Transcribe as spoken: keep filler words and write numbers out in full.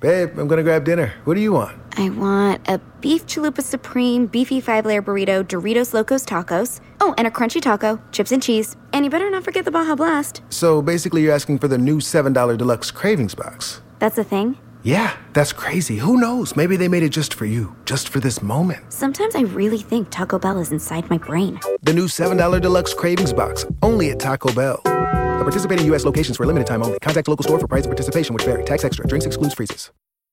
Babe, I'm gonna grab dinner. What do you want? I want a beef chalupa supreme, beefy five-layer burrito, Doritos Locos Tacos. Oh, and a crunchy taco, chips and cheese. And you better not forget the Baja Blast. So basically you're asking for the new seven dollar Deluxe Cravings Box. That's a thing? Yeah, that's crazy. Who knows? Maybe they made it just for you, just for this moment. Sometimes I really think Taco Bell is inside my brain. The new seven dollar Deluxe Cravings Box, only at Taco Bell. At participating U S locations for a limited time only. Contact local store for price and participation, which vary. Tax extra. Drinks excludes freezes.